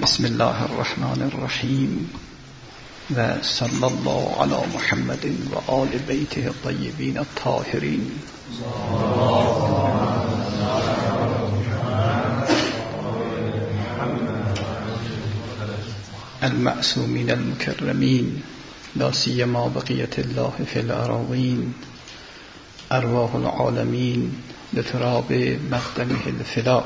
بسم الله الرحمن الرحیم و صلی الله علی محمد و آل بیته الطیبین الطاهرین المعصومین المکرمین لا سیما بقیة الله فی الأراضین ارواح العالمین لتراب مقدمه الفدا.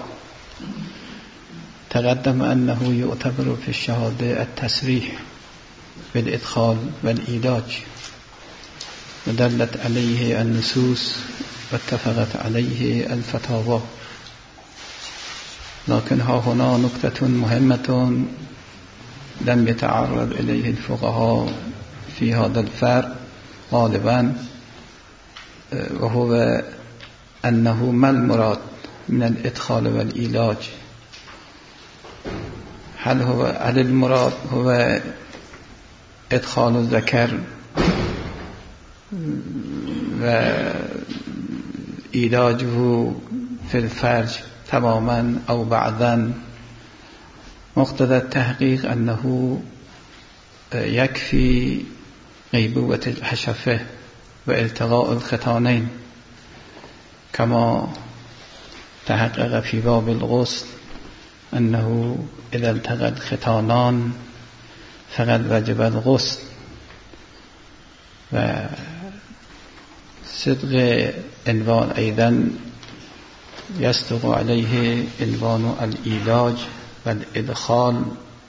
تقدم أنه يعتبر في الشهادة التصريح بالإدخال والإيلاج ودلت عليه النصوص واتفقت عليه الفتاوى، لكن ها هنا نكتة مهمة لم يتعرض إليه الفقهاء في هذا الفرق غالبا، وهو أنه ما المراد من الإدخال والإيلاج؟ هل المراد هو إدخال الذكر وإيلاجه في الفرج تماما أو بعضا؟ مقتضى التحقيق أنه يكفي غيبوبة الحشفة والتقاء الختانين كما تحقق في باب الغسل أنه إذا التقى الختانان فقد وجب الغسل. وصدق عنوان أيضا يصدق عليه عنوان الإيلاج والإدخال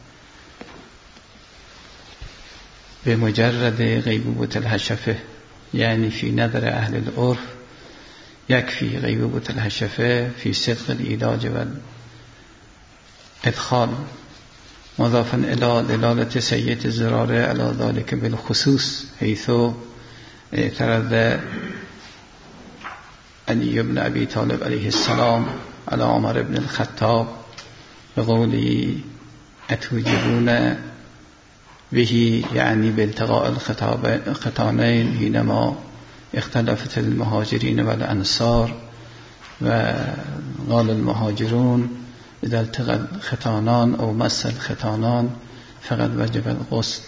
بمجرد غيبوبة الحشفة، يعني في نظر أهل العرف يكفي غيبوبة الحشفة في صدق الإيلاج والإدخال، مضافا إلى دلالة سيد الزرارة على ذلك بالخصوص، حيث اعترض علي بن أبي طالب عليه السلام على عمر بن الخطاب بقوله أتوجبون به، يعني بالتقاء الختانين حينما اختلفت المهاجرين والأنصار، وقال المهاجرون إذا التقى الختانان أو مس الختانان فقد وجب الغسل.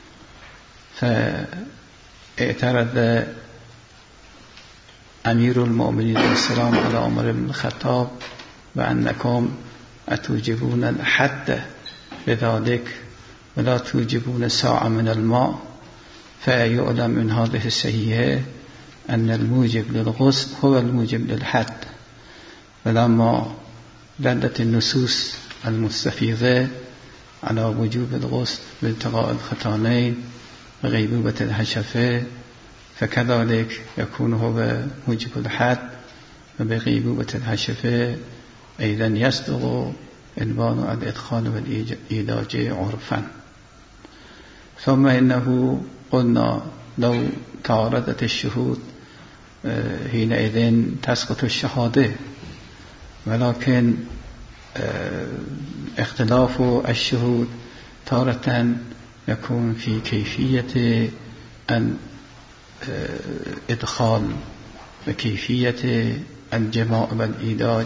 فاعترض أمير المؤمنين عليه السلام على عمر بن الخطاب وأنكم أتوجبون الحد بذلك ولا توجبون ساعة من الماء، فيعلم من هذه الصحيحة أن الموجب للغسل هو الموجب للحد. ولما دلت النصوص المستفيضة على وجوب الغسل بالتقاء الختانين وغيبوبة الحشفة، فكذلك يكون هو موجب الحد، وبغيبوبة الحشفة أيضا يصدق عنوان الإدخال والإيلاج عرفا. ثم إنه قلنا لو تعارضت الشهود حينئذ تسقط الشهادة، ولكن اختلاف الشهود تارة يكون في كيفية الإدخال وكيفية الجماع والإيلاج،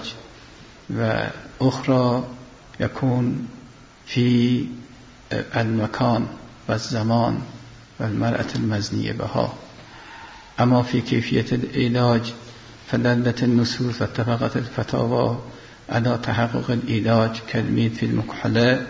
وأخرى يكون في المكان والزمان والمرأة المزنية بها. أما في كيفية العلاج فدلت النصوص واتفقت الفتاوى على تحقق العلاج كالميت في المكحلة،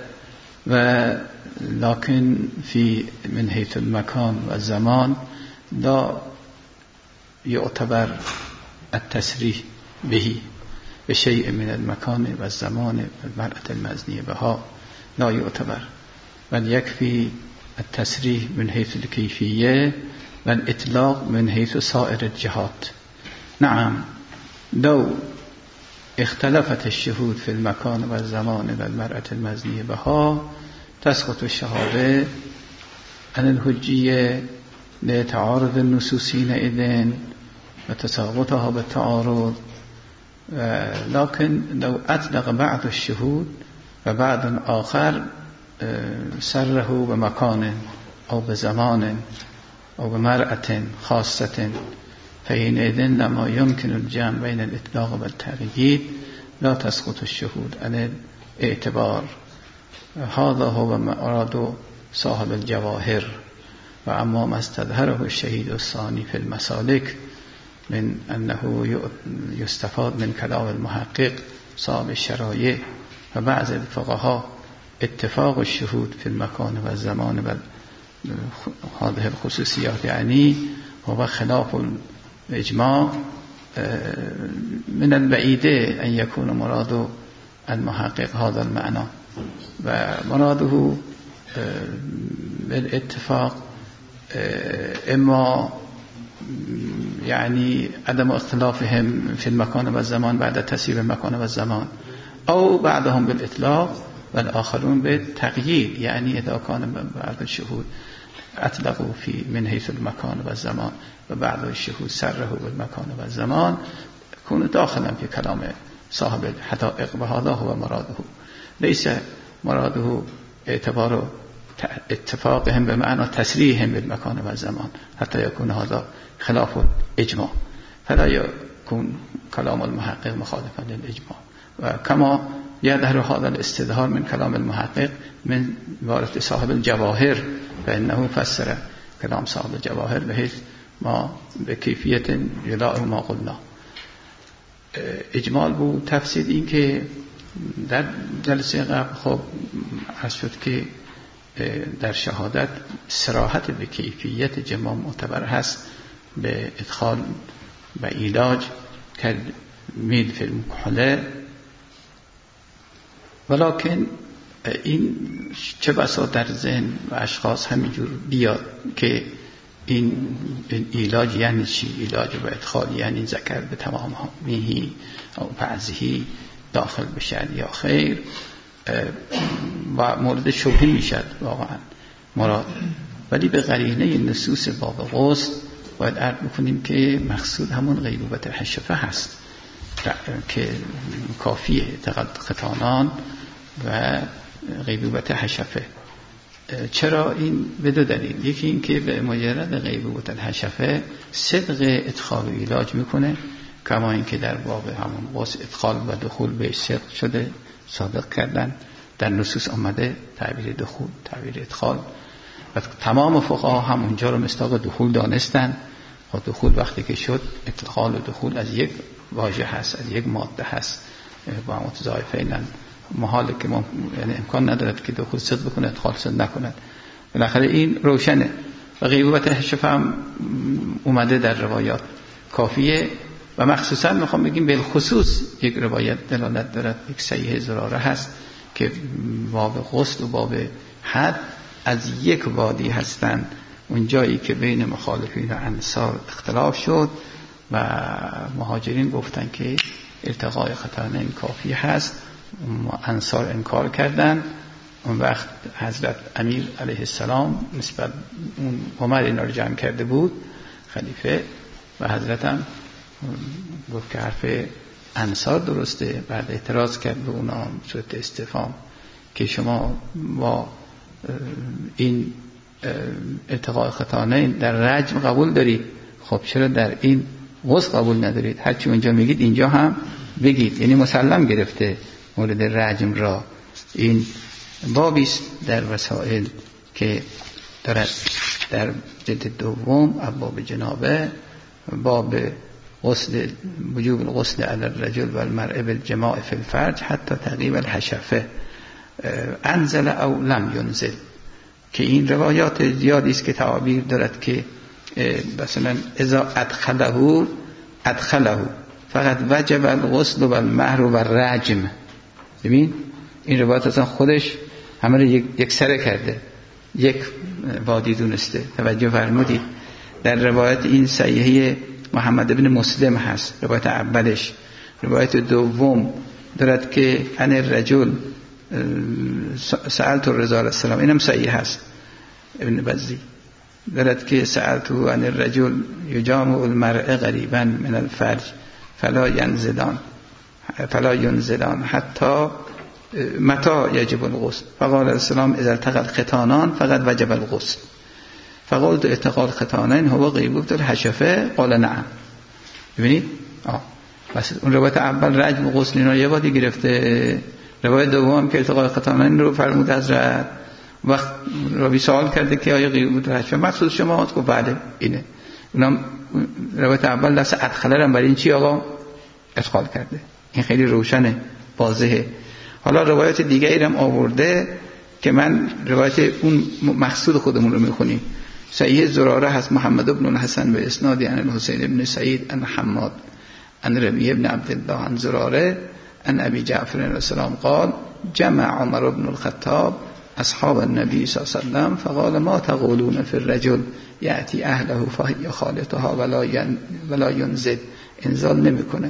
ولكن من حيث المكان والزمان لا يعتبر التصريح به بشيء من المكان والزمان والمرأة المزنية بها، لا يعتبر، بل يكفي التصريح من حيث الكيفية والإطلاق من حيث سائر الجهات. نعم، لو اختلفت الشهود في المكان والزمان والمرأة المزنية بها تسقط الشهادة عن الحجية لتعارض النصوص حينئذ وتساقطها بالتعارض. لكن لو أطلق بعض الشهود وبعض آخر سره بمكان أو بزمان أو بمرأة خاصة فحينئذ لما يمكن الجمع بين الإطلاق والتقييد لا تسقط الشهود عن الاعتبار. هذا هو مراد صاحب الجواهر. و اما ما استظهره الشهید الثانی في المسالك من انه يستفاد من كلام المحقق صاحب الشرایع و بعض الفقهاء اتفاق الشهود في المكان و الزمان و هذه الخصوصيات يعني هو خلاف الإجماع، من البعيد أن يكون مراد المحقق هذا المعنى، ومراده بالاتفاق اما يعني عدم اختلافهم في المكان و الزمان بعد تسيير المكان و الزمان، او بعضهم بالاطلاق والآخرون بالتقیید، يعني اذا كان بعض الشهود اطلقوا في من حيث المكان و الزمان و بعض الشهود سره بالمكان و الزمان يكون داخلا في كلام صاحب الحقائق، وهذا هو مراده. ليس مراده اعتبار اتفاقهم بمعنى تسریحهم بالمكان و الزمان حتى يكون هذا خلاف الإجماع، فلا يكون كلام المحقق مخالفا للإجماع. وكما يظهر هذا الاستظهار من كلام المحقق من عبارة صاحب الجواهر، فإنه فسر كلام صاحب الجواهر بحيث ما بكيفية يلائم ما قلنا. اجمال بود. تفسیر این که در جلسه قبل خب عرض شد که در شهادت صراحت به کیفیت جماع معتبر هست به ادخال و علاج که میل فی المکحله، ولکن این چه بسا در ذهن و اشخاص همینجور بیاد که این علاج یعنی چی؟ علاج و ادخال یعنی ذکر به تمام میهی او بعضی داخل بشد یا خیر، و مورد شبهه میشد واقعا مراد. ولی به قرینه نصوص باب غسل باید عرض بکنیم که مقصود همون غیبوبت حشفه هست که کافیه، ختانان و غیبوبت حشفه. چرا این؟ به دو دلیل. یکی این که به مجرد غیبوبت الحشفه صدق ادخال و علاج میکنه، کما این که در باب همون غسل ادخال و دخول به صدق شده، صادق کردن در نصوص آمده تعبیر دخول تعبیر ادخال، و تمام فقها هم اونجا رو مصداق دخول دانستن. و دخول وقتی که شد، ادخال و دخول از یک واژه هست، از یک ماده هست، با متضاعفینن، محاله که یعنی امکان ندارد که دخول صدق بکنه ادخال صدق نکند. بالاخره این روشنه. و غیبوبت حشفه هم اومده در روایات کافیه، و مخصوصا میخوام بگیم بالخصوص یک روایت دلالت دارد، یک صحیح زراره هست که باب غسل و باب حد از یک وادی هستند، اون جایی که بین مخالفین و انصار اختلاف شد و مهاجرین گفتن که التقاء ختانین کافی هست، انصار انکار کردن. اون وقت حضرت امیر علیه السلام نسبت اون عمر اینا رو جمع کرده بود، خلیفه، و حضرت هم گفت که حرف انصار درسته. بعد اعتراض کرد به اونا صورت استفهام که شما با این التقاء ختانین در رجم قبول دارید، خب چرا در این غسل قبول ندارید؟ هرچی اونجا میگید اینجا هم بگید. یعنی مسلم گرفته مورد رجم را. این بابیست در وسائل که دارد در جلد دوم ابواب جنابه، باب غسل وجوب الغسل علی الرجل و المرأة بالجماع فی الفرج حتی تغیب الحشفه انزل او لم ینزل، که این روایات زیادی است که تعابیر دارد که مثلا اذا ادخله فقط وجب الغسل و المهر و الرجم. ببین این روایت اصلا خودش همه رو یک سره کرده، یک وادی دونسته. توجه فرمودید در روایت این صحیحه محمد ابن مسلم هست، روایت اولش. روایت دوم دارد که ان الرجل سألت الرضا علیه السلام، اینم صحیح هست، ابن بزی دارد که سألته ان الرجل یجامع المرأة قریبا من الفرج فلا ینزلان حتی متى یجب الغسل فقال السلام اذا التقى الختانان فقد وجب الغسل فقلت التقاء الختانین هو غیبوبة الحشفه قال نعم. ببینید بس اون روایت اول رجم و غسل اینا یه وادی گرفته، روایت دوم که التقاء ختانین رو فرمود حضرت، وقت راوی سوال کرده که آیا غیبوبة الحشفه مقصود شما؟ گفت بله اینه. اونم روایت اول لفظ ادخله هم برای این چی آقا ادخال کرده. این خیلی روشنه، واضحه. حالا روایت دیگه هم آورده که من روایت اون مقصود خودمون رو میخونیم. صحیح زراره هست محمد بن الحسن به اسنادی عن الحسین بن سعید عن حماد عن ربیع بن عبدالله عن زراره عن ابی جعفر علیه السلام قال جمع عمر بن الخطاب اصحاب النبی صلی الله علیه وسلم فقال ما تقولون في الرجل یأتی اهله فهی خالتها ولا ینزل، انزال نمیکنه.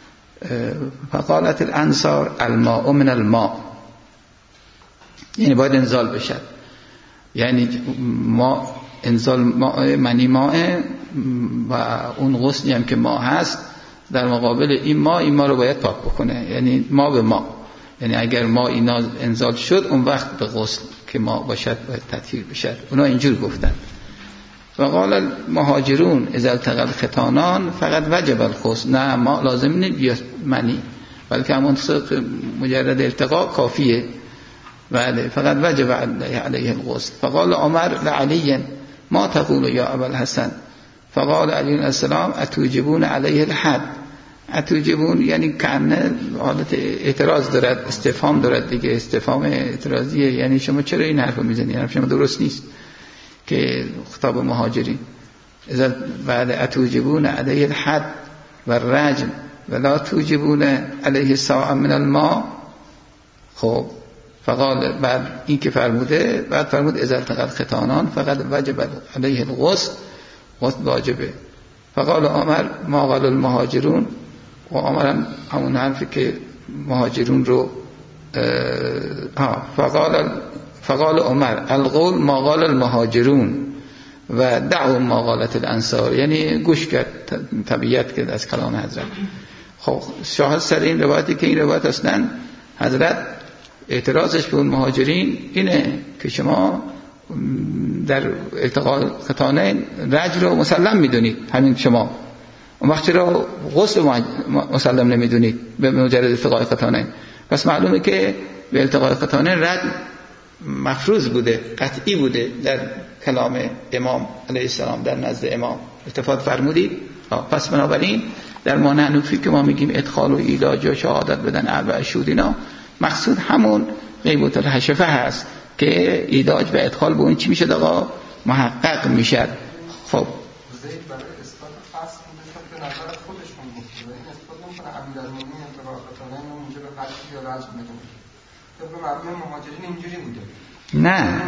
فقالت الانصار الماء من الماء، یعنی باید انزال بشه، یعنی ما انزال ماء منی ماء و اون غسلی هم که ما هست در مقابل این ما رو باید پاک بکنه، یعنی ما به ما، یعنی اگر ما اینا انزال شد اون وقت به غسل که ما باشد باید تطهیر بشه. اونا اینجور گفتن. و قال المهاجرون اذا التقى الختانان فقط وجب الغسل، نه ما لازم نیست بیاد منی، بلکه همون مجرد التقاء کافیه. بله فقط وجب علیه الغسل. فقال عمر لعلی ما تقول یا ابا الحسن؟ فقال علی علیه السلام اتوجبون علیه الحد. اتوجبون یعنی کنه حالت اعتراض دارد، استفهام دارد دیگه، استفهام اعتراضیه، یعنی شما چرا این حرفو میزنید؟ حرف شما درست نیست که خطاب مهاجرین. اذا بعد اتوجبون علیه الحد و الرجم ولا توجبون علیه ساعة من الماء. خب فقال بعد این که فرموده، بعد فرمود اذا التقى الختانان فقد وجب علیه الغسل، غسل واجبه. فقال عمر ما قال المهاجرون، و عمر همون حرفی که مهاجرون رو فقال عمر القول ما قال المهاجرون و دعوا ما قالت الانصار، یعنی گوش کرد، طبیعت کرد از کلام حضرت. خب شاهد سر این روایتی که این روایت اصلا حضرت اعتراضش به اون مهاجرین اینه که شما در التقاء ختانین رجل رو مسلم میدونید، همین شما اون وقت چرا غسل مسلم نمیدونید به مجرد التقاء ختانین؟ پس معلومه که به التقاء ختانین رجل مفروض بوده، قطعی بوده در کلام امام علیه السلام، در نزد امام التفات فرمودید. پس بنابراین در مانع حنفی که ما میگیم ادخال و ایلاج و شهادت بدن اربع شهود، اینا مقصود همون غیبوبة الحشفه هست که ایلاج و ادخال به اون چی میشه آقا؟ محقق میشه. خب زید برای اثبات فصل به نظر خودشون گفته و این اثبات نمیکنه امیرالمومنین انتقاء ختانین اونجا به قتل یا رجم میدونه. طبق مبنی مهاجرین اینجوری بوده. نه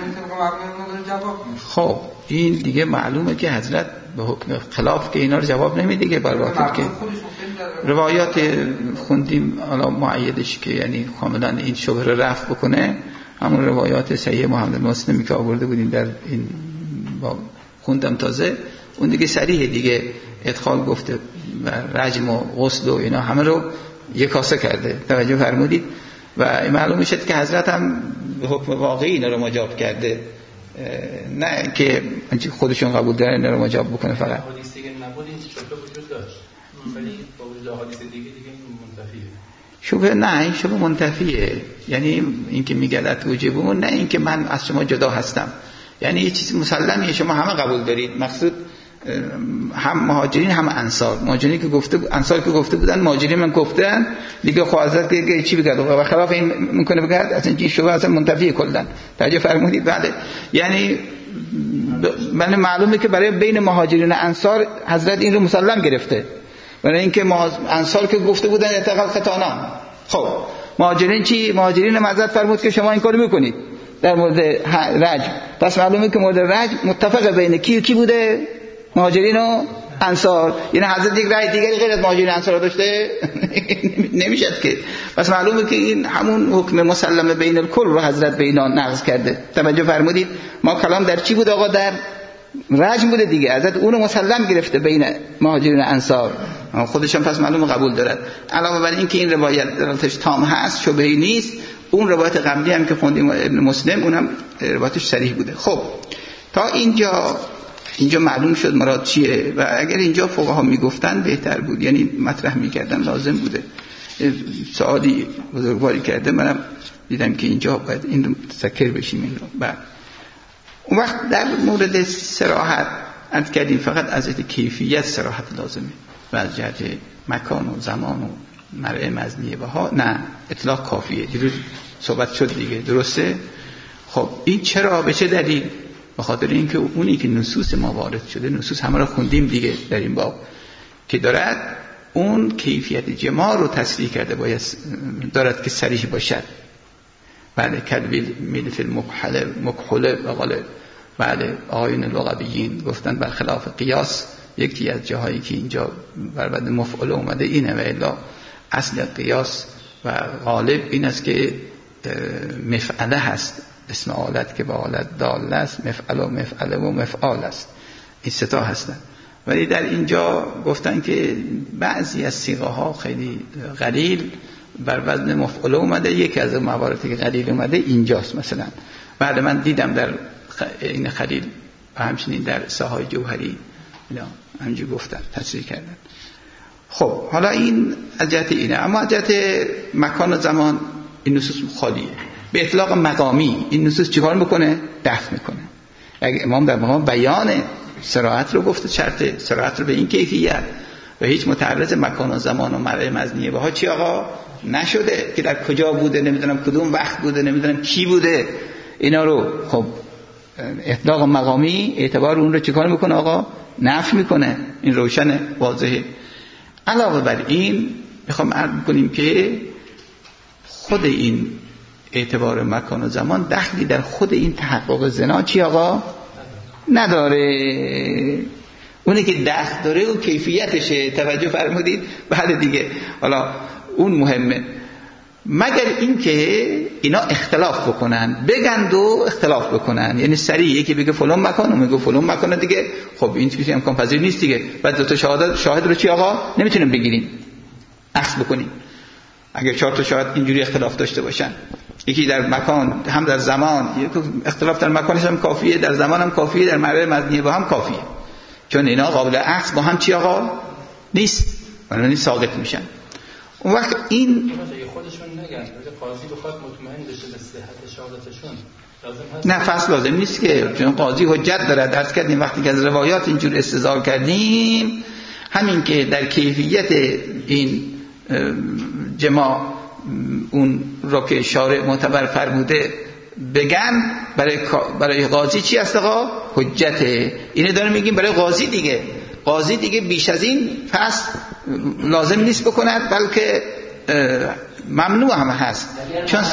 خب این دیگه معلومه که حضرت به حکم خلاف که اینا رو جواب نمیده که برای که روایات خوندیم حالا معیدش که یعنی کاملا این شبهه رو رفع بکنه، همون روایات صحیح محمد مسلمی که آورده بودیم در این خوندم تازه، اون دیگه صریحه دیگه، ادخال گفته و رجم و غسل و اینا همه رو یک کاسه کرده. توجه فرمودید؟ و معلوم شد که حضرت هم به حکم واقعی اینا رو مجاب کرده، نه که خودشون قبول دارن اینا رو مجاب بکنه. فقط حدیث دیگه نبود، این شبهه وجود داشت، ولی با وجود حدیث دیگه منتفیه. شبهه نه، این شبهه منتفیه، یعنی این که میگه اتوجبون، نه این که من از شما جدا هستم، یعنی یه چیز مسلمیه شما همه قبول دارید. مقصود هم مهاجرین هم انصار، مهاجرین که گفته انصار که گفته بودن، مهاجرین من گفتن دیگه، خب حضرت که چی بگه و خلاف این میکنه بگه اصلا این شبهه اصلا منتفیه کلا. توجه فرمودید؟ بله، یعنی من معلومه که برای بین مهاجرین و انصار حضرت این رو مسلم گرفته، برای اینکه انصار که گفته بودن التقاء ختانان، خب مهاجرین چی؟ مهاجرین حضرت فرمود که شما این کارو میکنید در مورد رجم، پس معلومه که مورد رجم متفق بین کی بوده؟ مهاجرین و انصار. یعنی حضرت یک رأی دیگری غیر از مهاجرین انصار داشته نمیشد که. پس معلومه که این همون حکم مسلم بین الکل رو حضرت به اینا نقض کرده. توجه فرمودید؟ ما کلام در چی بود آقا؟ در رجم بوده دیگه، حضرت اونو مسلم گرفته بین مهاجرین و انصار، خودشون پس معلومه قبول دارد. علاوه بر این که این روایت دراتش تام هست، شبهه‌ای نیست، اون روایت قبلی هم که خوندیم ابن مسلم، اونم روایتش صریح بوده. خب تا اینجا معلوم شد مراد چیه، و اگر اینجا فقها میگفتن بهتر بود، یعنی مطرح میکردن لازم بوده. سوالی بزرگواری کرده، منم دیدم که اینجا باید این رو متذکر بشیم. این رو بعد اون وقت در مورد صراحت عرض کردیم فقط از جهت کیفیت صراحت لازمه و از جهت مکان و زمان و مرعی مزنیه بها نه، اطلاق کافیه. دیروز صحبت شد دیگه، درسته؟ خب این چرا؟ به چه دلیل؟ به خاطر اینکه اونی که نصوص ما وارد شده، نصوص همه را خوندیم دیگه در این باب، که دارد اون کیفیت جماع رو تصریح کرده، باید دارد که صریح باشد. بله، کلبی میلف المکحله بله آیین لغویین گفتن برخلاف قیاس. یکی از جاهایی که اینجا بر بعد مفعول اومده اینه، و الا اصل قیاس و غالب این است که مفعله هست، اسم آلت که با آلت دال است، مفعل و مفعله و مفعال است، این سه تا هستن. ولی در اینجا گفتن که بعضی از صیغه ها خیلی قلیل بر وزن مفعول اومده. یکی از مواردی که قلیل اومده اینجاست. مثلا بعد من دیدم در این خلیل و همچنین در ساهای جوهری اینا همینجوری گفتن، تصریح کردن. خب حالا این از جهت اینه. اما از جهت مکان و زمان این نصوص خالیه. به اطلاق مقامی این نصوص چیکار میکنه؟ دفع میکنه. اگه امام در مقام بیان صراحت رو گفته، شرط صراحت رو به این کیفیت و هیچ متعرض مکان و زمان و مرعی مزنیه بها چی آقا نشده که در کجا بوده، نمیدونم کدوم وقت بوده، نمیدونم کی بوده، اینا رو خب اطلاق مقامی اعتبار اون رو چیکار میکنه آقا؟ نفی میکنه. این روشن واضحه. علاوه بر این میخوام عرض کنیم که خود این اعتبار مکان و زمان دخلی در خود این تحقق زنا چی آقا؟ نداره. اونی که دخل داره و کیفیتشه. توجه فرمودید؟ بعد دیگه حالا اون مهمه، مگر این که اینا اختلاف بکنن، بگند و اختلاف بکنن. یعنی سریع یکی بگه فلان مکان و میگه فلان مکان دیگه، خب این چیزی امکان پذیر نیست دیگه. بعد دو تا شاهد رو چی آقا نمیتونیم بگیریم، عکس بکنیم. اگه 4 تا شاهد اینجوری اختلاف داشته باشن، یکی در مکان هم در زمان، اختلاف در مکانش هم کافیه، در زمان هم کافیه، در مرحله مزنیه با هم کافیه، چون اینا قابل عکس با هم چی آقا نیست، یعنی ساقط میشن. اون وقت این خودشون نگن، قاضی بخواد مطمئن بشه به صحت شهادتشون لازم هست. نه فصل لازم نیست که، چون قاضی حجت داره. درس کردیم وقتی که از روایات اینجور استدلال کردیم، همین که در کیفیت این جماع اون رو که شارع معتبر فرموده بگن، برای قاضی چی است آقا؟ حجته. اینه داره میگیم برای قاضی دیگه. قاضی دیگه بیش از این پس لازم نیست بکند، بلکه ممنوع هم هست. چون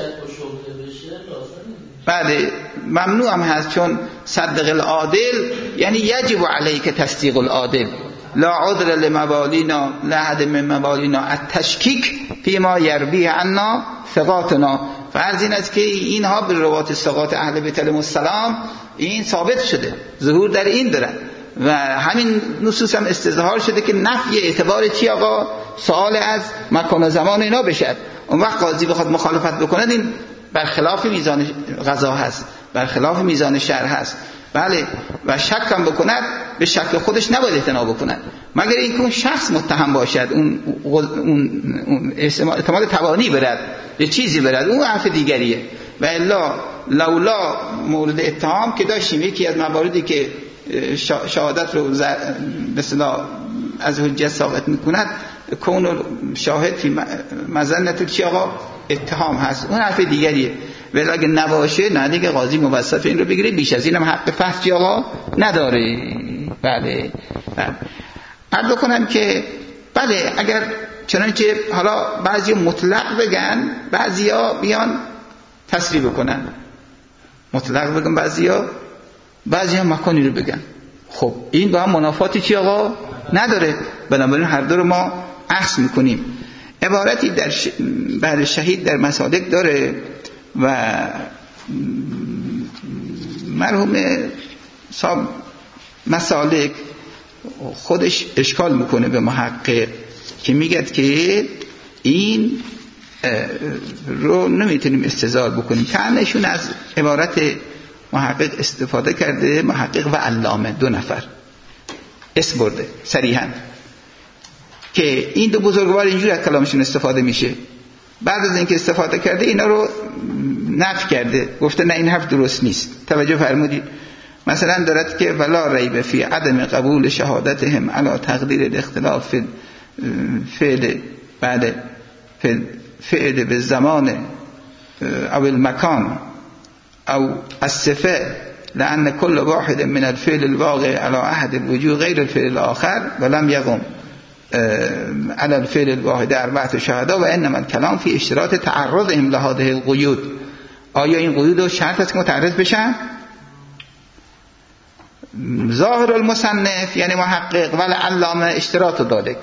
بله ممنوع هم هست، چون صدق العادل یعنی یجب علیک تصدیق العادل. لا عذر لموالینا لحد من موالینا التشکیک فیما یرویه عنا ثقاتنا. فرض این است که اینها به روایت ثقات اهل بیت علیهم السلام این ثابت شده، ظهور در این دارن و همین نصوص هم استظهار شده که نفی اعتبار چی آقا؟ سوال از مکان و زمان اینا بشد. اون وقت قاضی بخواد مخالفت بکنه، این برخلاف میزان قضا هست، برخلاف میزان شرع هست. بله، و شک هم بکند به شک خودش نباید اعتنا بکند، مگر اینکه اون شخص متهم باشد، اون احتمال توانی برد، یه چیزی برد، اون حرف دیگریه. و الا لولا مورد اتهام که داشتیم، یکی از مواردی که شهادت رو به اصطلاح از حجت ثابت میکند کون شاهد فی مظنه چی آقا؟ اتهام هست، اون حرف دیگریه. ولی اگه نباشه نه دیگه، قاضی موظف این رو بگیره، بیش از اینم حق فحص چی آقا نداره. بله عرض کنم که بله، اگر چنانچه حالا بعضی مطلق بگن، بعضیا بیان تصریح بکنن، مطلق بگن بعضی ها مکانی رو بگن. خب این با هم منافاتی چی آقا نداره. بنابراین هر دو رو ما عکس میکنیم. عبارتی در بحر شهید در مسالک داره و مرحوم صاحب مسالک خودش اشکال میکنه به محقق که میگه که این رو نمیتونیم استدلال بکنیم. کانشون از عبارت محقق استفاده کرده، محقق و علامه، 2 نفر اسم برده صریحا. که این دو بزرگوار اینجوری از کلامشون استفاده میشه. بعد از اینکه استفاده کرده اینا رو نفی کرده، گفته نه این حرف درست نیست. توجه فرمودید؟ مثلا دارد که ولا ریب فی عدم قبول شهادتهم علی تقدیر الاختلاف فعل بعد فعل به زمان او المکان او الصفه، لأن كل واحد من الفعل الواقع على أحد الوجوه غير الفعل الآخر ولم يقم على الفعل الواحد 4 شهداء و انما الكلام في اشتراط تعرضهم لهذه القيود. آیا این قیود رو شرط است که متعرض بشن؟ ظاهر المصنف یعنی محقق ولی علامه اشتراط ذلك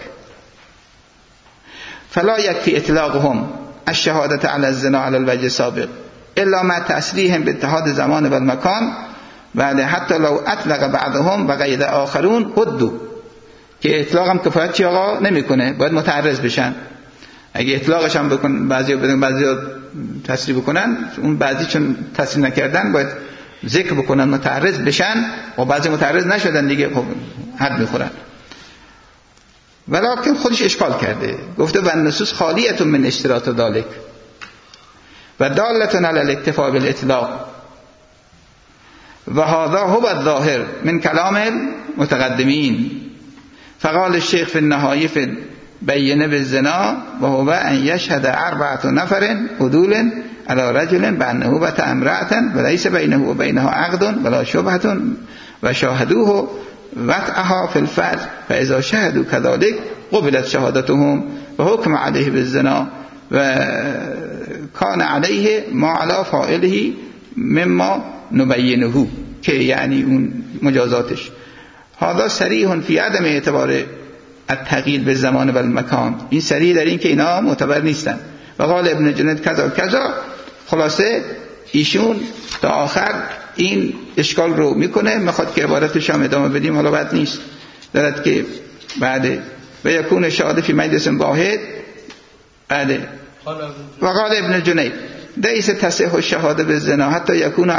فلا يكفي اطلاقهم الشهادة على الزنا على الوجه السابق الا مع تأصیلهم باتحاد زمان و المکان، بعد حتی لو اطلق بعضهم و قید آخرون حدو، که اطلاق هم کفایت چی آقا نمیکنه، باید متعرض بشن. اگه اطلاقش هم بکن بعضی تصریح بکنن، اون بعضی چون تصریح نکردن باید ذکر بکنن متعرض بشن، و بعضی متعرض نشدن دیگه خب حد میخورن. ولکن خودش اشکال کرده، گفته و النصوص خالیه من اشتراط ذلك و دالة على الاکتفاء بالاطلاق و هذا هو الظاهر من كلام المتقدمين. فقال الشيخ في النهاية في بينه بالزنا وهو أن يشهد 4 نفر عدول على رجل بأنه بات امرأة وليس بينه وبينها عقد ولا شبهة وشاهدوه وطئها في الفرج فإذا شهدوا كذلك قبلت شهادتهم وحكم عليه بالزنا وكان عليه ما على فاعله مما نبينه، که یعنی اون مجازاتش. هذا صریح فی عدم اعتبار التغییر به زمان و المکان، این صریح در این که اینا معتبر نیستن. و قال ابن جنید کذا کذا. خلاصه ایشون تا آخر این اشکال رو میکنه، میخواد که عبارتش هم ادامه بدیم، حالا بد نیست. دارد که بعد و یکون شهاده فی مجلس واحد بعد و قال ابن جنید لیس تصح الشهاده بالزنا حتی یکون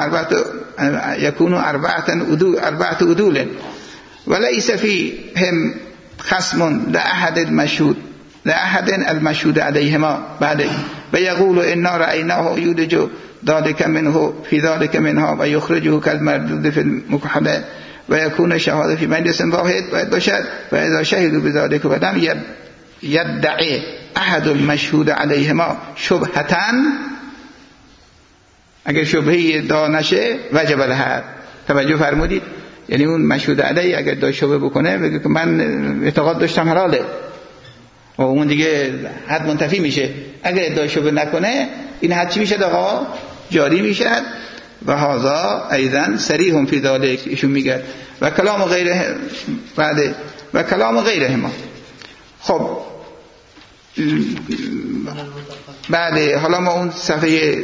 4 عدول وليس فيهم خصم لأحد المشهود عليهما بعد ويقول إنا رأيناه يولج ذلك منه في ذلك منها ويخرجه كالمردود في المكحلة ويكون شهادة في مجلس واحد وإذا شهدوا بذلك ولم يدعي أحد المشهود عليهما شبهة، اگر شبهی دا نشه وجب الحد. توجه فرمودید؟ یعنی اون مشهود علیه اگر دا شبه بکنه بگه که من اعتقاد داشتم حلاله و اون دیگه حد منتفی میشه. اگر دا شبه نکنه این حد چی میشه؟ آقا جاری میشه. و هذا ایضا صریح فی ذلک، ایشون میگه و کلام غیره بعد و کلام غیرهما. خب بعد حالا ما اون صفحه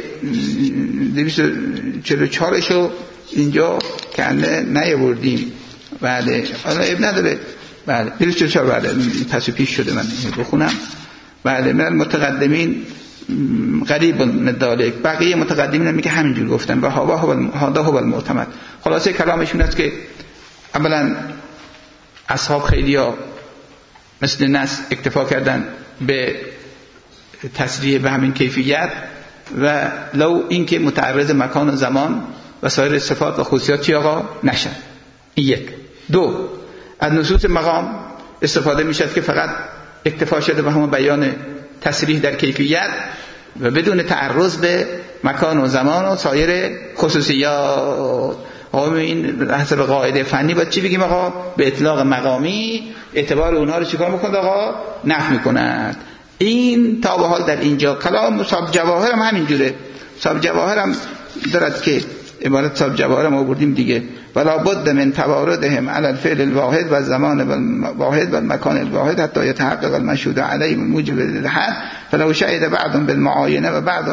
244 شو اینجا کنده نیاوردیم. بعد حالا اب نداره. بعد 244 بعد پس پیش شده من بخونم. بعد من متقدمین قریب ندالک، بقیه متقدمین میگه همینجور گفتن و هذا هو المعتمد. خلاصه کلامشون است که اولا اصحاب خیلیا مثل نص اکتفا کردن به تصریح به همین کیفیت و لو اینکه متعرض مکان و زمان و سایر صفات و خصوصیات چی آقا نشد. یک. دو، از نصوص مقام استفاده میشد که فقط اکتفا شده به همون بیان تصریح در کیفیت و بدون تعرض به مکان و زمان و سایر خصوصیات. این حسب قاعده فنی باید چی بگیم آقا؟ به اطلاق مقامی اعتبار اونها رو چیکار میکنند آقا؟ نفی میکنند. این تا به حال در اینجا کلام صاحب جواهر هم همینجوره. صاحب جواهر هم دارد که عبارت صاحب جواهر هم آوردیم دیگه. ولا بد من تواردهم على الفعل الواحد و الزمان الواحد و المکان الواحد حتی يتحقق المشهود علیه موجب الحد فلو شهد بعض بالمعاینه و بعض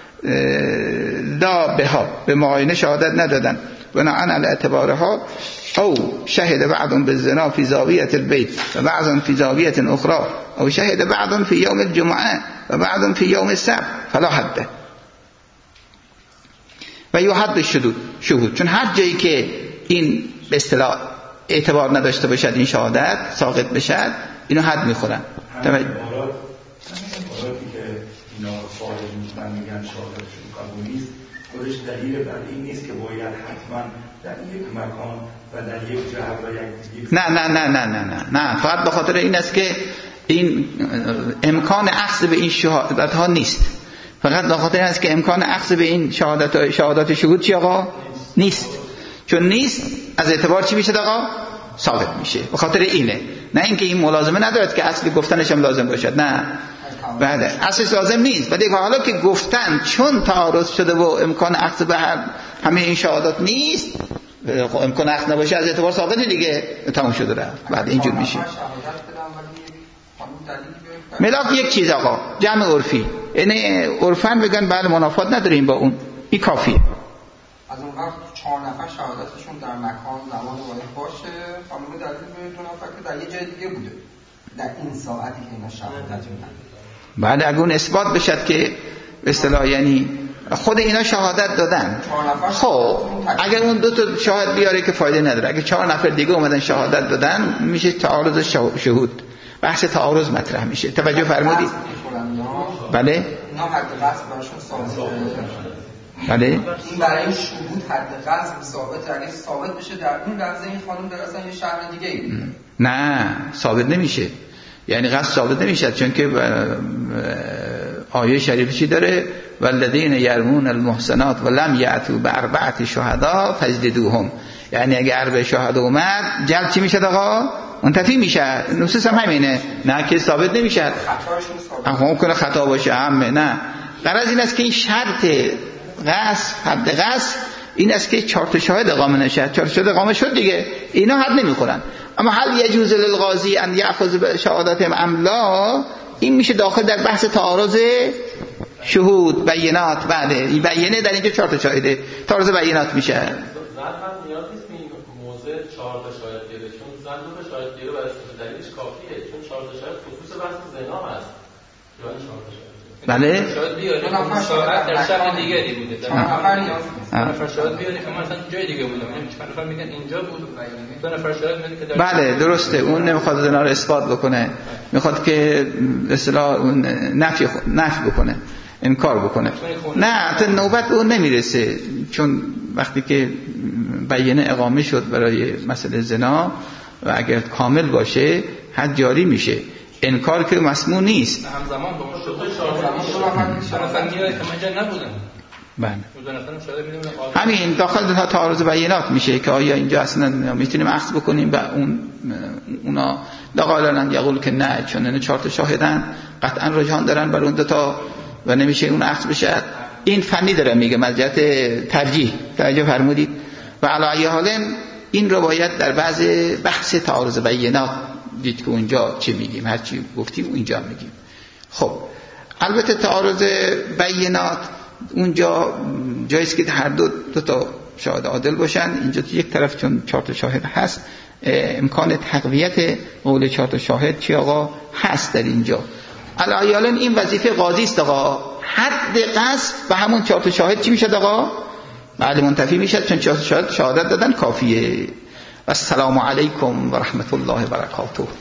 لا بها، به معاینه شهادت ندادن بناء على اعتبارها، او شهد بعض بالزنا في زاویه البيت و بعض في زاویه اخرى او شهد بعض في يوم الجمعه و بعض في يوم السبت فلا حد و یحد شهود. چون هر جایی که این به اصطلاح اعتبار نداشته باشد این شهادت ساقط بشد اینو حد میخورن. عبارات که اینا شاهد میکنن میگن شهادتشون قبول نیست، خودش دلیل بر این نیست که باید حتما در یک مکان و در یک جهت و یک نه فقط به خاطر این است که این امکان اخذ به این شهادت ها نیست. فقط به خاطر این است که امکان اخذ به این شهادات شهود چی آقا؟ نیست. چون نیست از اعتبار چی میشه آقا؟ ثابت میشه. به خاطر اینه، نه اینکه این ملازمه ندارد که اصل گفتنش هم لازم باشد، نه بله اصلش لازم نیست. ولی حالا که گفتن چون تعارض شده و امکان اخذ به همه این شهادات نیست، امکان اخذ نباشه از اعتبار ثابت دیگه تموم شده رفت. بعد اینجور میشه. ملاک یک چیز آقا، جمع عرفی، یعنی عرفاً بگن بله منافات نداریم با اون، این کافیه. از اون وقت 4 نفر شهادتشون در مکان زمان واحد باشه، خانم دلیل به 2 نفر که در یه جای دیگه بوده در این ساعتی که اینا شهادت میدن. بعد اگه اون اثبات بشد که به اصطلاح یعنی خود اینا شهادت دادن، خب اگر اون 2 تا شاهد بیاره که فایده نداره، اگه 4 نفر دیگه اومدن شهادت دادن میشه تعارض شهود، بحث تعارض مطرح میشه. توجه فرمودید؟ بله اینا حد قصد براشون ثابته. بله این برای شهود حد قصد ثابته. اگه ثابت بشه در اون لحظه این خانم در اصلا یه شهر دیگه ای، نه ثابت نمیشه، یعنی قصد ثابت نمیشه، چون که آیه شریف چی داره؟ والذین یرمون المحصنات ولم یأتوا باربعه شهدا فاجلدوهم. یعنی اگه 4 شهدا اومد جلد چی میشه آقا؟ منتفی میشه. نصوص هم همینه، نه که ثابت نمیشه. خطاشون ممکنه خطا باشه همه، نه غرض این است که این شرط قصد، حد قصد این است که 4 تا شاهد اقامه نشد. 4 تا شاهد اقامه شد دیگه، اینا حد نمیخورن. اما هل یجوز للقاضی ان یاخذ بشهادتهم ام لا، این میشه داخل در بحث تعارض شهود بینات. بله این بینه در اینجا 4 تا شاهده، تعارض بینات میشه. زن هم نیاز نیست به این موضع 4 تا شاهد گیره، چون زن 2 تا شاهد گیره برای دلیلش کافیه، چون 4 تا شاهد خصوص بحث زنا هست. یعنی 4 تا شاهد بله شاید بیاری که شاهد در شهر دیگری بوده، در نفر شاهد بیاری که مثلا جای دیگه بوده، چند نفر میگن اینجا بود، 2 نفر شاهد میگن که در بله درسته. اون نمیخواد زنا رو اثبات بکنه، میخواد که به اصطلاح اون نفی بکنه، انکار بکنه. نه تا نوبت اون نمیرسه، چون وقتی که بیانه اقامه شد برای مسئله زنا و اگر کامل باشه حد جاری میشه، انکار که مسموع نیست. همزمان با اون شروع که من نبودم. بله همین داخل تعارض بینات میشه که آیا اینجا اصلا میتونیم اخذ بکنیم و اونا لقالن یقول که نه، چون اینا 4 تا شاهدن قطعا رجحان دارن بر اون 2 تا و نمیشه اون اخذ بشه. این فنی داره میگه ملجأت ترجیح. توجه فرمودید؟ و علی حال این رو باید در بعض بحث تعارض بینات دید که اونجا چی میگیم، هر چی گفتیم اونجا میگیم. خب البته تعارض بینات اونجا جایست که هر 2 تا شاهد عادل باشن. اینجا یک طرف چون 4 تا شاهد هست امکان تقویت قول 4 تا شاهد چی آقا هست در اینجا. علیالاً این وظیفه قاضی است آقا. حد قصد به همون 4 تا شاهد چی میشه آقا؟ بعد منتفی میشه، چون 4 تا شاهد شهادت دادن کافیه. السلام علیکم و رحمت الله و برکاته.